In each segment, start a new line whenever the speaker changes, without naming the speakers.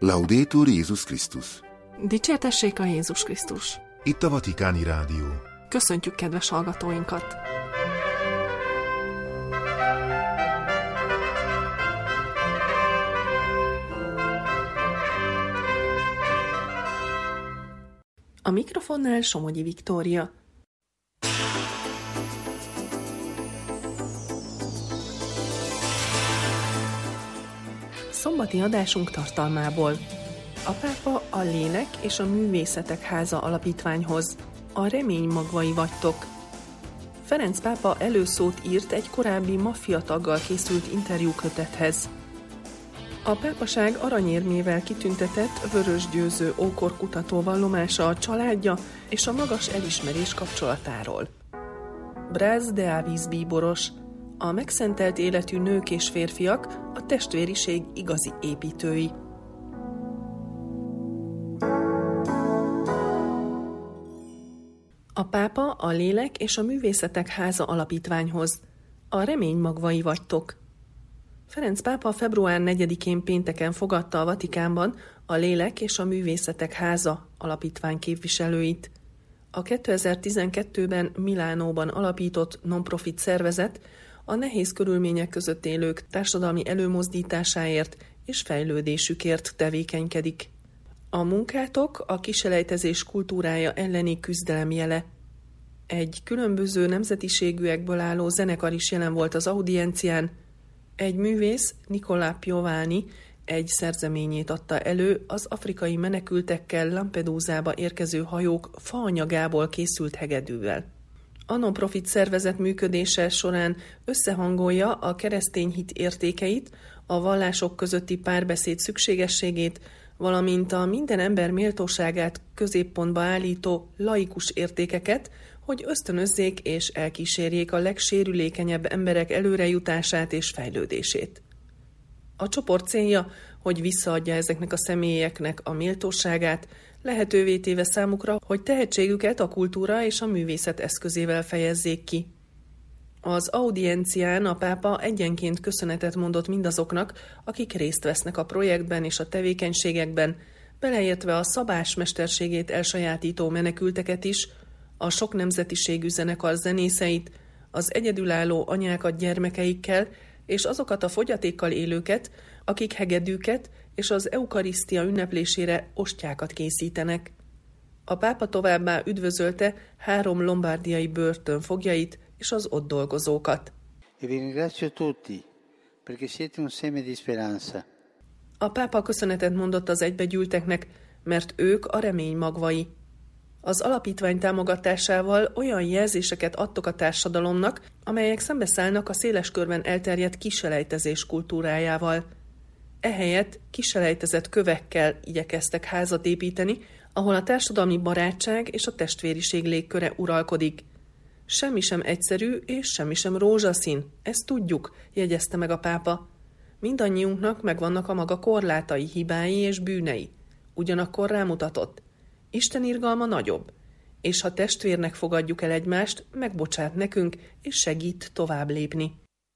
Laudetur Jézus Krisztus.
Dicsértessék a Jézus Krisztus.
Itt a Vatikáni Rádió.
Köszöntjük kedves hallgatóinkat! A mikrofonnál Somogyi Viktória. Szombati adásunk tartalmából: a pápa a Lélek és a Művészetek Háza alapítványhoz, a remény magvai vagytok. Ferenc pápa előszót írt egy korábbi maffia taggal készült interjúkötethez. A pápaság aranyérmével kitüntetett Vörös Győző ókorkutató vallomása a családja és a magas elismerés kapcsolatáról. Bráz de Avis bíboros: a megszentelt életű nők és férfiak a testvériség igazi építői. A pápa a Lélek és a Művészetek Háza alapítványhoz, a remény magvai vagytok. Ferenc pápa február 4-én pénteken fogadta a Vatikánban a Lélek és a Művészetek Háza alapítvány képviselőit. A 2012-ben Milánóban alapított non-profit szervezet a nehéz körülmények között élők társadalmi előmozdításáért és fejlődésükért tevékenykedik. A munkátok a kiselejtezés kultúrája elleni küzdelem jele. Egy különböző nemzetiségűekből álló zenekar is jelen volt az audiencián. Egy művész, Nicolò Piovani, egy szerzeményét adta elő az afrikai menekültekkel Lampedusába érkező hajók faanyagából készült hegedűvel. A non-profit szervezet működése során összehangolja a keresztény hit értékeit, a vallások közötti párbeszéd szükségességét, valamint a minden ember méltóságát középpontba állító laikus értékeket, hogy ösztönözzék és elkísérjék a legsérülékenyebb emberek előrejutását és fejlődését. A csoport célja, hogy visszaadja ezeknek a személyeknek a méltóságát, lehetővé téve számukra, hogy tehetségüket a kultúra és a művészet eszközével fejezzék ki. Az audiencián a pápa egyenként köszönetet mondott mindazoknak, akik részt vesznek a projektben és a tevékenységekben, beleértve a szabás mesterségét elsajátító menekülteket is, a sok nemzetiségű zenekar zenészeit, az egyedülálló anyákat gyermekeikkel, és azokat a fogyatékkal élőket, akik hegedűket és az eukarisztia ünneplésére ostyákat készítenek. A pápa továbbá üdvözölte 3 lombardiai börtön foglyait és az ott dolgozókat. A pápa köszönetet mondott az egybegyűlteknek, mert ők a remény magvai. Az alapítvány támogatásával olyan jelzéseket adtok a társadalomnak, amelyek szembeszállnak a széles körben elterjedt kiselejtezés kultúrájával. Ehelyett kiselejtezett kövekkel igyekeztek házat építeni, ahol a társadalmi barátság és a testvériség légköre uralkodik. Semmi sem egyszerű és semmi sem rózsaszín, ezt tudjuk, jegyezte meg a pápa. Mindannyiunknak megvannak a maga korlátai, hibái és bűnei. Ugyanakkor rámutatott: Isten irgalma nagyobb, és ha testvérnek fogadjuk el egymást, megbocsát nekünk, és segít tovább lépni.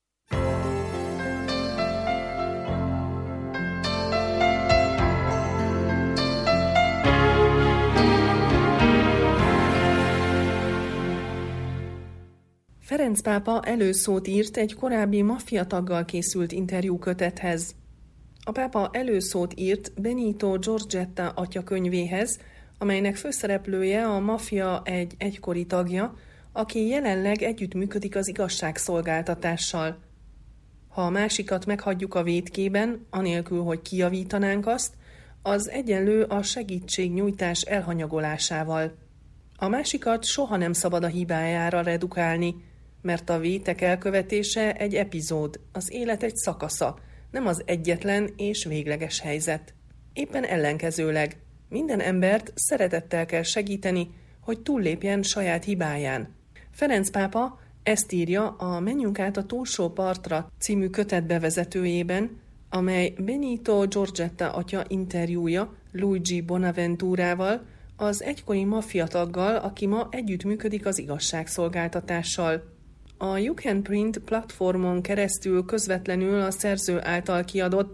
Ferenc pápa előszót írt egy korábbi maffia taggal készült interjúkötethez. A pápa előszót írt Benito Giorgetta atya könyvéhez, amelynek főszereplője a maffia egy egykori tagja, aki jelenleg együttműködik az igazságszolgáltatással. Ha a másikat meghagyjuk a vétkében, anélkül, hogy kijavítanánk azt, az egyenlő a segítségnyújtás elhanyagolásával. A másikat soha nem szabad a hibájára redukálni, mert a vétek elkövetése egy epizód, az élet egy szakasza, nem az egyetlen és végleges helyzet. Éppen ellenkezőleg, minden embert szeretettel kell segíteni, hogy túllépjen saját hibáján. Ferenc pápa ezt írja a Menjünk át a túlsó partra című kötet bevezetőjében, amely Benito Giorgetta atya interjúja Luigi Bonaventurával, az egykori maffia taggal, aki ma együttműködik az igazságszolgáltatással. A You Can Print platformon keresztül közvetlenül a szerző által kiadott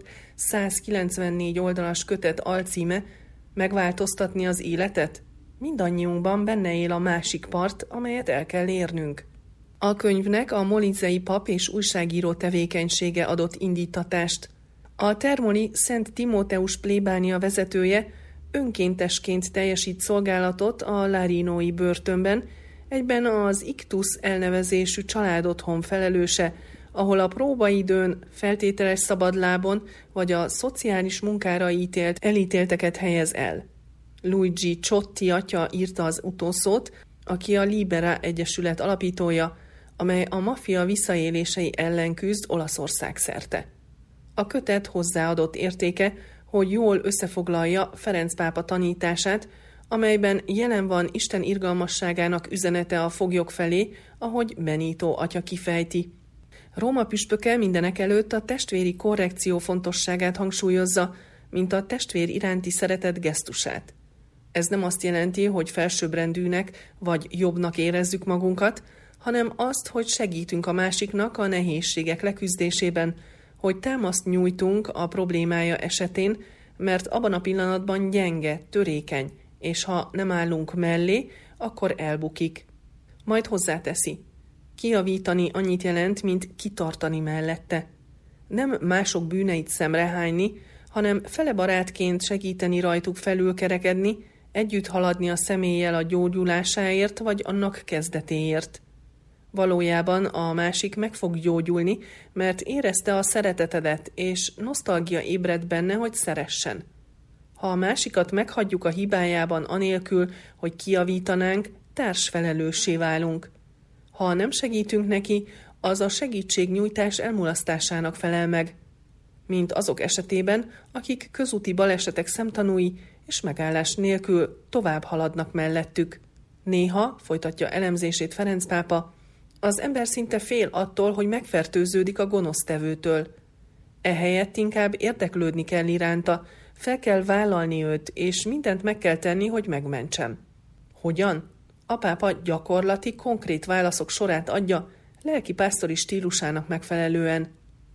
194 oldalas kötet alcíme Megváltoztatni az életet? Mindannyiunkban benne él a másik part, amelyet el kell érnünk. A könyvnek a molizei pap és újságíró tevékenysége adott indítatást. A Termoli Szent Timóteus plébánia vezetője önkéntesként teljesít szolgálatot a Larinói börtönben, egyben az Ictus elnevezésű családotthon felelőse, ahol a próbaidőn, feltételes szabadlábon vagy a szociális munkára elítélteket helyez el. Luigi Ciotti atya írta az utószót, aki a Libera Egyesület alapítója, amely a maffia visszaélései ellen küzd Olaszország szerte. A kötet hozzáadott értéke, hogy jól összefoglalja Ferenc pápa tanítását, amelyben jelen van Isten irgalmasságának üzenete a foglyok felé, ahogy Benito atya kifejti. Róma püspöke mindenekelőtt a testvéri korrekció fontosságát hangsúlyozza, mint a testvér iránti szeretet gesztusát. Ez nem azt jelenti, hogy felsőbbrendűnek vagy jobbnak érezzük magunkat, hanem azt, hogy segítünk a másiknak a nehézségek leküzdésében, hogy támaszt nyújtunk a problémája esetén, mert abban a pillanatban gyenge, törékeny, és ha nem állunk mellé, akkor elbukik. Majd hozzáteszi. Kijavítani annyit jelent, mint kitartani mellette. Nem mások bűneit szemrehányni, hanem felebarátként segíteni rajtuk felülkerekedni, együtt haladni a személlyel a gyógyulásáért vagy annak kezdetéért. Valójában a másik meg fog gyógyulni, mert érezte a szeretetedet, és nosztalgia ébred benne, hogy szeressen. Ha a másikat meghagyjuk a hibájában anélkül, hogy kijavítanánk, társfelelőssé válunk. Ha nem segítünk neki, az a segítségnyújtás elmulasztásának felel meg, mint azok esetében, akik közúti balesetek szemtanúi és megállás nélkül tovább haladnak mellettük. Néha, folytatja elemzését Ferenc pápa, az ember szinte fél attól, hogy megfertőződik a gonosztevőtől. Ehelyett inkább érdeklődni kell iránta, fel kell vállalni őt, és mindent meg kell tenni, hogy megmentsem. Hogyan? A pápa gyakorlati, konkrét válaszok sorát adja, lelkipásztori stílusának megfelelően.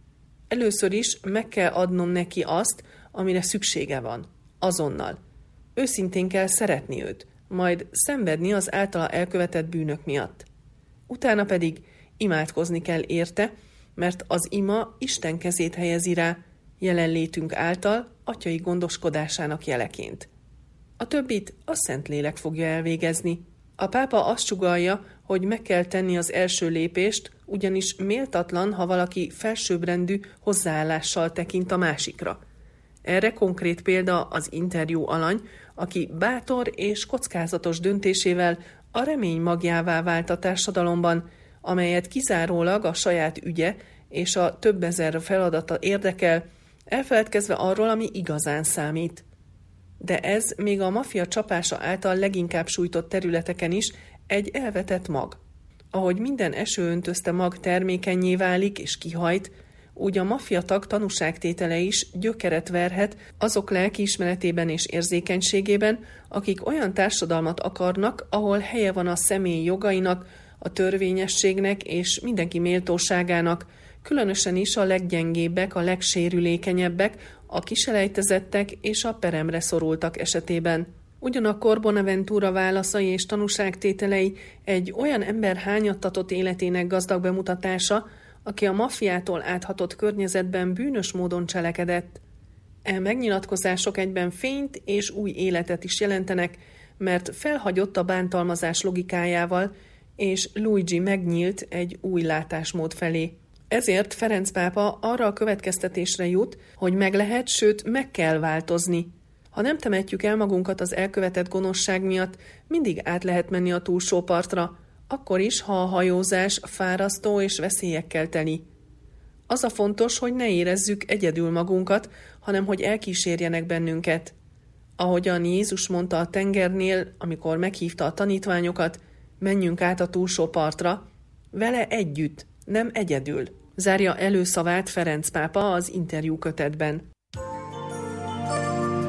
Először is meg kell adnom neki azt, amire szüksége van. Azonnal. Őszintén kell szeretni őt, majd szenvedni az általa elkövetett bűnök miatt. Utána pedig imádkozni kell érte, mert az ima Isten kezét helyezi rá, jelenlétünk által atyai gondoskodásának jeleként. A többit a Szentlélek fogja elvégezni. A pápa azt sugallja, hogy meg kell tenni az első lépést, ugyanis méltatlan, ha valaki felsőbbrendű hozzáállással tekint a másikra. Erre konkrét példa az interjú alany, aki bátor és kockázatos döntésével a remény magjává vált a társadalomban, amelyet kizárólag a saját ügye és a több ezer feladata érdekel, elfeledkezve arról, ami igazán számít. De ez még a maffia csapása által leginkább sújtott területeken is egy elvetett mag. Ahogy minden esőöntözte mag termékennyé válik és kihajt, úgy a maffia tag tanúságtétele is gyökeret verhet azok lelkiismeretében és érzékenységében, akik olyan társadalmat akarnak, ahol helye van a személy jogainak, a törvényességnek és mindenki méltóságának, különösen is a leggyengébbek, a legsérülékenyebbek, a kiselejtezettek és a peremre szorultak esetében. Ugyanakkor Bonaventura válaszai és tanúságtételei egy olyan ember hányattatott életének gazdag bemutatása, aki a maffiától áthatott környezetben bűnös módon cselekedett. E megnyilatkozások egyben fényt és új életet is jelentenek, mert felhagyott a bántalmazás logikájával, és Luigi megnyílt egy új látásmód felé. Ezért Ferenc pápa arra a következtetésre jut, hogy meg lehet, sőt meg kell változni. Ha nem temetjük el magunkat az elkövetett gonoszság miatt, mindig át lehet menni a túlsó partra, akkor is, ha a hajózás fárasztó és veszélyekkel teli. Az a fontos, hogy ne érezzük egyedül magunkat, hanem hogy elkísérjenek bennünket. Ahogyan Jézus mondta a tengernél, amikor meghívta a tanítványokat, menjünk át a túlsó partra, vele együtt, nem egyedül. Zárja előszavát Ferenc pápa az interjú kötetben.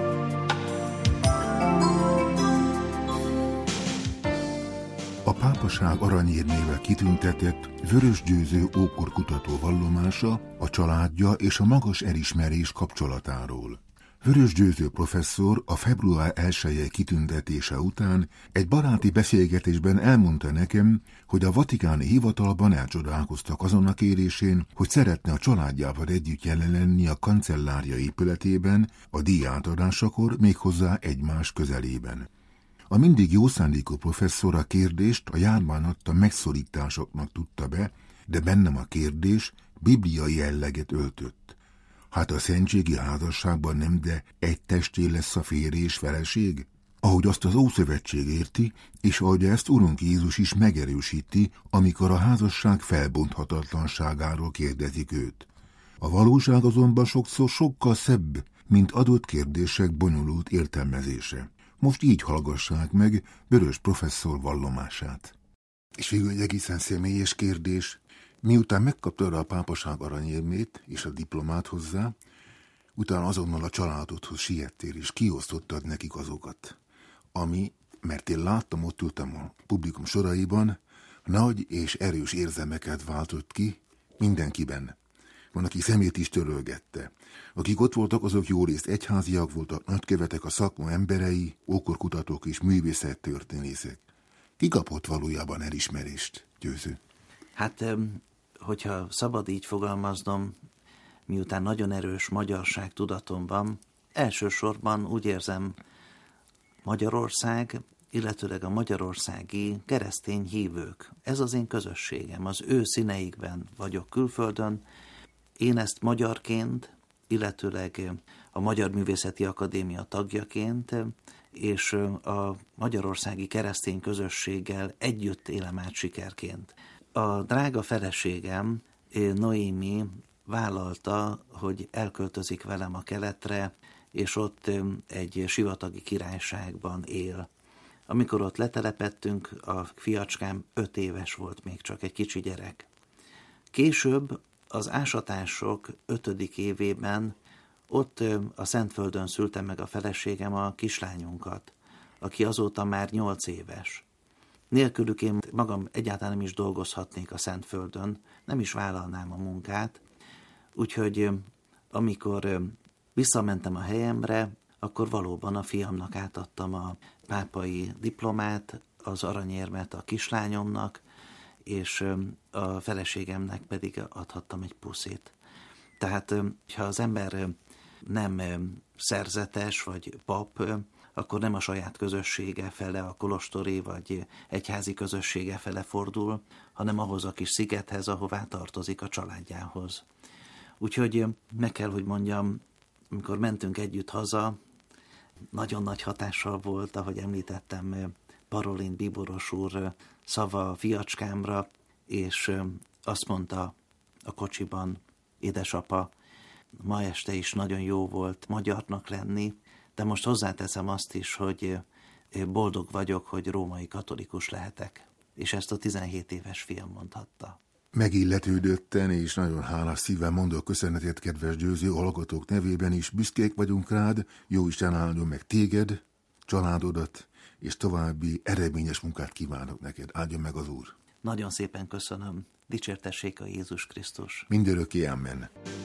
A pápa pápaság aranyérmével kitüntetett Vörös Győző ókorkutató vallomása a családja és a magas elismerés kapcsolatáról. Vörös Győző professzor a február 1-i kitüntetése után egy baráti beszélgetésben elmondta nekem, hogy a vatikáni hivatalban elcsodálkoztak azon a kérésén, hogy szeretne a családjával együtt jelen lenni a kancellária épületében a díj átadásakor, méghozzá egymás közelében. A mindig jó szándékú professzor a kérdést a járvány adta megszorításoknak tudta be, de bennem a kérdés bibliai jelleget öltött. Hát a szentségi házasságban nem, de egy testé lesz a férj és feleség? Ahogy azt az Ószövetség érti, és ahogy ezt Urunk Jézus is megerősíti, amikor a házasság felbonthatatlanságáról kérdezik őt. A valóság azonban sokszor sokkal szebb, mint adott kérdések bonyolult értelmezése. Most így hallgassák meg Vörös professzor vallomását. És végül egy egészen személyes kérdés. Miután megkapta a pápaság aranyérmét és a diplomát hozzá, utána azonnal a családodhoz siettél és kiosztottad nekik azokat, ami, mert én láttam, ott ültem a publikum soraiban, nagy és erős érzelmeket váltott ki mindenkiben. Van, aki szemét is törölgette. Akik ott voltak, azok jó részt egyháziak voltak, nagykövetek, a szakma emberei, ókorkutatók és művészettörténészek. Ki kapott valójában elismerést, Győző?
Hát, hogyha szabad így fogalmaznom, miután nagyon erős magyarság tudatom van, elsősorban úgy érzem Magyarország, illetőleg a magyarországi keresztény hívők. Ez az én közösségem, az ő színeikben vagyok külföldön. Én ezt magyarként, illetőleg a Magyar Művészeti Akadémia tagjaként, és a magyarországi keresztény közösséggel együtt élem át sikerként. A drága feleségem, Noémi, vállalta, hogy elköltözik velem a keletre, és ott egy sivatagi királyságban él. Amikor ott letelepettünk, a fiacskám 5 éves volt, még csak egy kicsi gyerek. Később az ásatások 5. évében ott a Szentföldön szülte meg a feleségem a kislányunkat, aki azóta már 8 éves. Nélkülük én magam egyáltalán nem is dolgozhatnék a Szentföldön, nem is vállalnám a munkát, úgyhogy amikor visszamentem a helyemre, akkor valóban a fiamnak átadtam a pápai diplomát, az aranyérmet a kislányomnak, és a feleségemnek pedig adhattam egy puszit. Tehát, ha az ember nem szerzetes vagy pap, akkor nem a saját közössége fele, a kolostori vagy egyházi közössége fele fordul, hanem ahhoz a kis szigethez, ahová tartozik, a családjához. Úgyhogy meg kell, hogy mondjam, amikor mentünk együtt haza, nagyon nagy hatással volt, ahogy említettem, Parolin Bíboros úr szava a fiacskámra, és azt mondta a kocsiban, édesapa, ma este is nagyon jó volt magyarnak lenni, de most hozzáteszem azt is, hogy boldog vagyok, hogy római katolikus lehetek. És ezt a 17 éves fiam mondhatta.
Megilletődötten és nagyon hálás szívvel mondok köszönetet, kedves Győző, hallgatók nevében is. Büszkék vagyunk rád, Jóisten áldjon meg téged, családodat, és további eredményes munkát kívánok neked. Áldjon meg az Úr.
Nagyon szépen köszönöm. Dicsértessék a Jézus Krisztus.
Mindörökké, amen.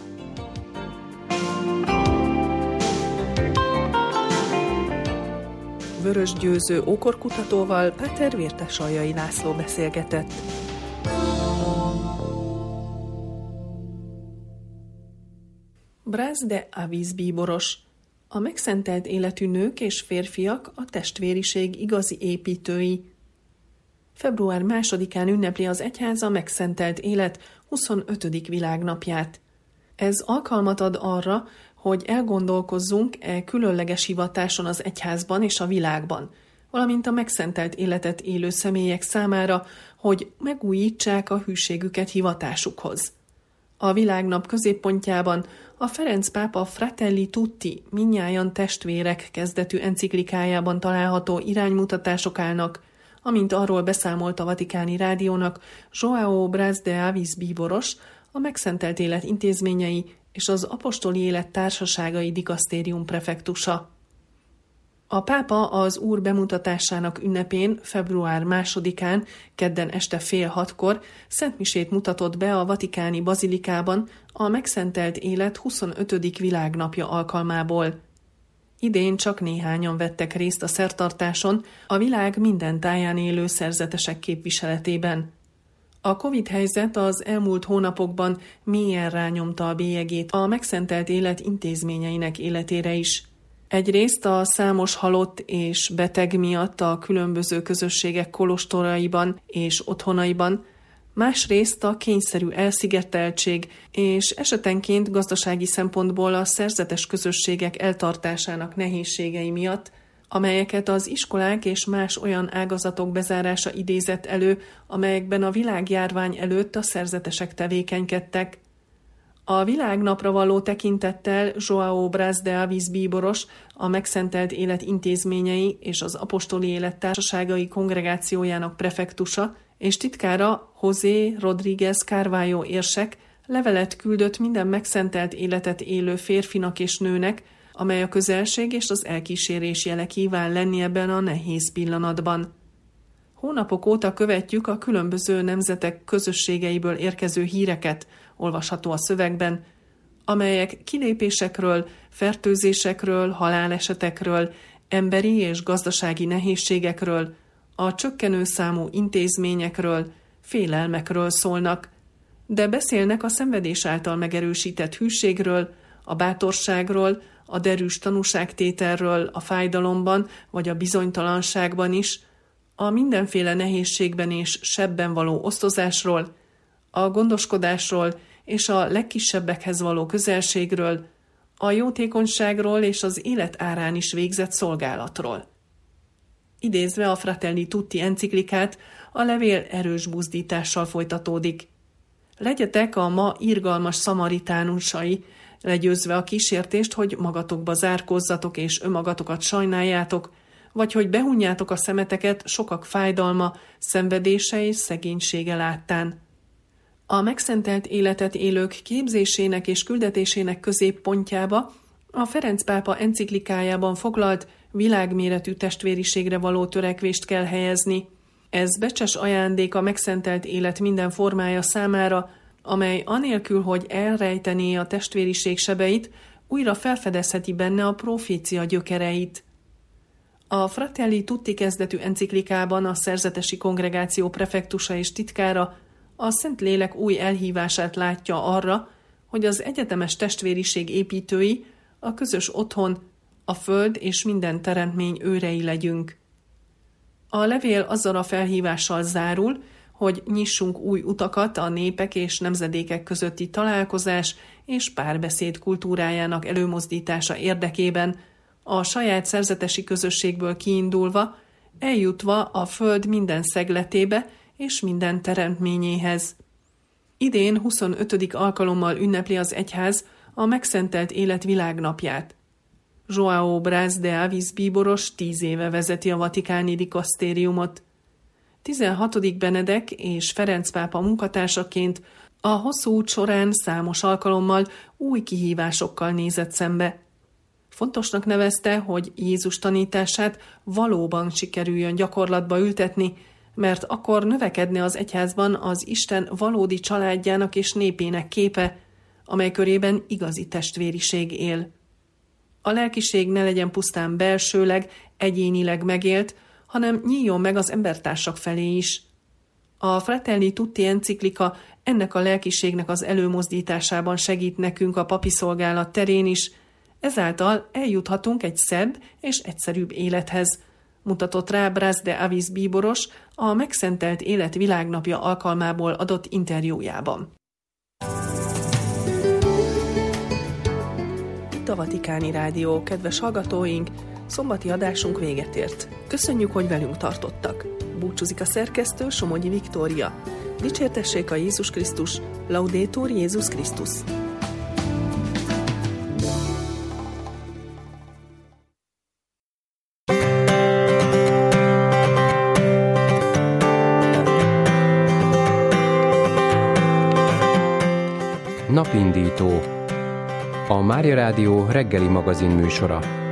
Vörös Győző ókorkutatóval Páter Vértesaljai László beszélgetett. Braz de Aviz bíboros. A megszentelt életű nők és férfiak a testvériség igazi építői. Február 2-án ünnepli az egyház a megszentelt élet 25. világnapját. Ez alkalmat ad arra, hogy elgondolkozzunk különleges hivatáson az egyházban és a világban, valamint a megszentelt életet élő személyek számára, hogy megújítsák a hűségüket hivatásukhoz. A világnap középpontjában a Ferenc pápa Fratelli Tutti, mindnyájan testvérek kezdetű enciklikájában található iránymutatások állnak, amint arról beszámolt a Vatikáni Rádiónak João Braz de Aviz bíboros, a megszentelt élet intézményei és az apostoli élet társaságai dikasztérium prefektusa. A pápa az Úr bemutatásának ünnepén, február 2-án, kedden este 5:30 szentmisét mutatott be a vatikáni bazilikában a megszentelt élet 25. világnapja alkalmából. Idén csak néhányan vettek részt a szertartáson, a világ minden táján élő szerzetesek képviseletében. A Covid-helyzet az elmúlt hónapokban mélyen rányomta a bélyegét a megszentelt élet intézményeinek életére is. Egyrészt a számos halott és beteg miatt a különböző közösségek kolostoraiban és otthonaiban, másrészt a kényszerű elszigeteltség és esetenként gazdasági szempontból a szerzetes közösségek eltartásának nehézségei miatt, amelyeket az iskolák és más olyan ágazatok bezárása idézett elő, amelyekben a világjárvány előtt a szerzetesek tevékenykedtek. A világnapra való tekintettel João Braz de Avis bíboros, a megszentelt élet intézményei és az apostoli élet társaságai kongregációjának prefektusa és titkára José Rodríguez Carvalho érsek levelet küldött minden megszentelt életet élő férfinak és nőnek, amely a közelség és az elkísérés jele kíván lenni ebben a nehéz pillanatban. Hónapok óta követjük a különböző nemzetek közösségeiből érkező híreket, olvasható a szövegben, amelyek kilépésekről, fertőzésekről, halálesetekről, emberi és gazdasági nehézségekről, a csökkenő számú intézményekről, félelmekről szólnak, de beszélnek a szenvedés által megerősített hűségről, a bátorságról, a derűs tanúságtételről a fájdalomban vagy a bizonytalanságban is, a mindenféle nehézségben és sebben való osztozásról, a gondoskodásról és a legkisebbekhez való közelségről, a jótékonyságról és az élet árán is végzett szolgálatról. Idézve a Fratelli Tutti enciklikát, a levél erős buzdítással folytatódik. Legyetek a ma irgalmas szamaritánusai, legyőzve a kísértést, hogy magatokba zárkózzatok és önmagatokat sajnáljátok, vagy hogy behunjátok a szemeteket sokak fájdalma, szenvedése és szegénysége láttán. A megszentelt életet élők képzésének és küldetésének középpontjába a Ferenc pápa enciklikájában foglalt világméretű testvériségre való törekvést kell helyezni. Ez becses ajándék a megszentelt élet minden formája számára, amely anélkül, hogy elrejtené a testvériség sebeit, újra felfedezheti benne a profécia gyökereit. A Fratelli Tutti kezdetű enciklikában a szerzetesi kongregáció prefektusa és titkára a Szentlélek új elhívását látja arra, hogy az egyetemes testvériség építői, a közös otthon, a föld és minden teremtmény őrei legyünk. A levél azzal a felhívással zárul, hogy nyissunk új utakat a népek és nemzedékek közötti találkozás és párbeszéd kultúrájának előmozdítása érdekében, a saját szerzetesi közösségből kiindulva, eljutva a föld minden szegletébe és minden teremtményéhez. Idén 25. alkalommal ünnepli az egyház a megszentelt élet világnapját. João Braz de Avis bíboros 10 éve vezeti a vatikáni dikasztériumot. 16. Benedek és Ferenc pápa munkatársaként a hosszú út során számos alkalommal új kihívásokkal nézett szembe. Fontosnak nevezte, hogy Jézus tanítását valóban sikerüljön gyakorlatba ültetni, mert akkor növekedne az egyházban az Isten valódi családjának és népének képe, amely körében igazi testvériség él. A lelkiség ne legyen pusztán belsőleg, egyénileg megélt, hanem nyíljon meg az embertársak felé is. A Fratelli Tutti enciklika ennek a lelkiségnek az előmozdításában segít nekünk a papi szolgálat terén is, ezáltal eljuthatunk egy szebb és egyszerűbb élethez, mutatott rá Braz de Avis bíboros a megszentelt élet világnapja alkalmából adott interjújában. Itt a Vatikáni Rádió, kedves hallgatóink, szombati adásunk véget ért. Köszönjük, hogy velünk tartottak. Búcsúzik a szerkesztő, Somogyi Viktória. Dicsértessék a Jézus Krisztus, Laudetur Jézus Krisztus.
Napindító. A Mária Rádió reggeli magazin műsora.